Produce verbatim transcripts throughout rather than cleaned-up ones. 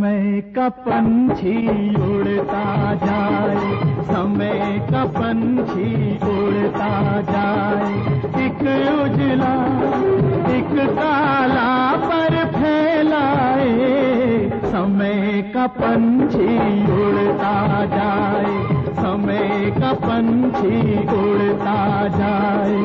समय का पंछी उड़ता जाए, समय का पंछी उड़ता जाए, एक उजला एक काला पर फैलाए, समय का पंछी उड़ता जाए, समय का पंछी उड़ता जाए।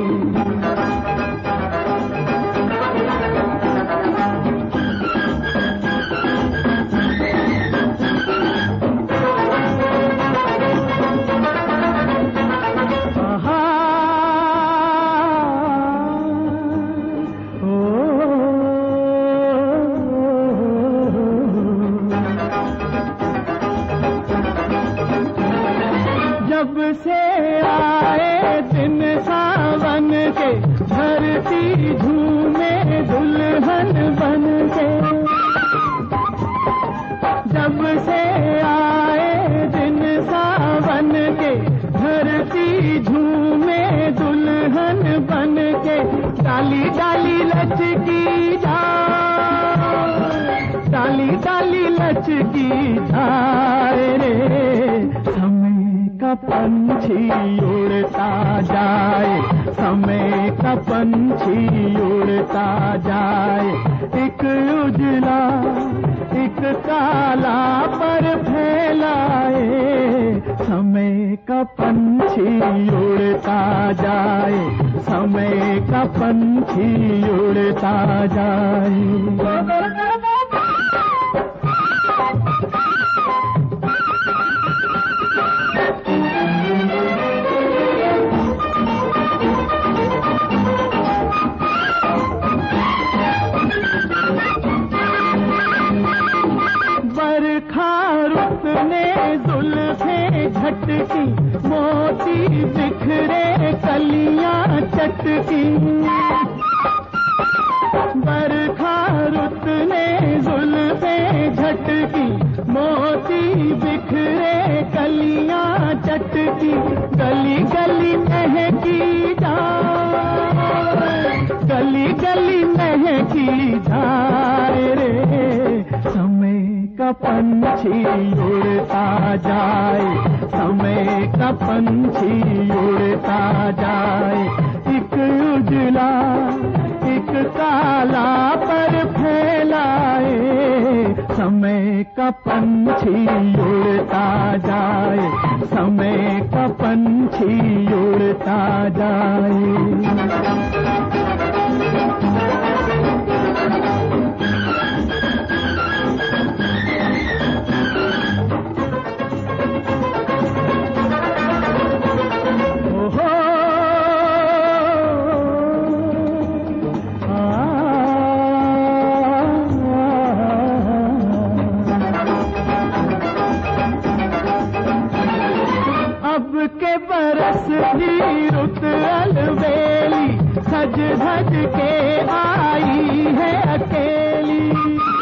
जब से आए दिन सावन के, धरती झूमे दुल्हन बन के। जब से आए दिन सावन के, धरती झूमे दुल्हन बन के। डाली डाली लचकी जाए, डाली डाली लचकी जाए रे, समय का पंछी उड़ता जाए, समय का पंछी उड़ता जाए, एक उजला एक काला पर फैलाए, समय का पंछी उड़ता जाए, समय का पंछी उड़ता जाए। बरखा रुत ने जुल्फे झटकी, मोती बिखरे कलियां चटकी। बरखा रुत ने जुल्फे झटकी, मोती बिखरे कलियां चटकी। गली गली महकी जाए, गली गली महकी जाए रे, समय का पंछी उड़ता जाए, समय का पंछी उड़ता जाए, एक उजला एक काला पर फैलाए, समय का पंछी उड़ता जाए, समय का पंछी उड़ता जाए। अब के बरस भी रुत अलबेली, सज धज के आई है अकेली।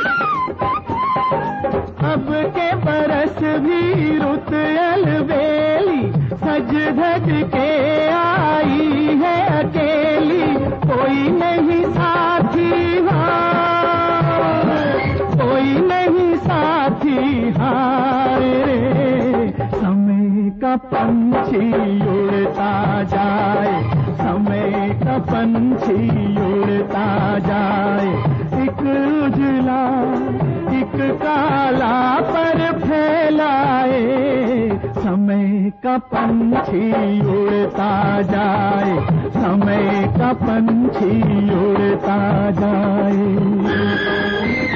अब के बरस भी रुत अलबेली, सज धज के आई है अकेली। कोई नहीं साथी हाय, कोई नहीं साथी हाय रे, समय का पंछी उड़ता जाए, समय का पंछी उड़ता जाए, एक उजला एक काला पर फैलाए, समय का पंछी उड़ता जाए, समय का पंछी उड़ता जाए।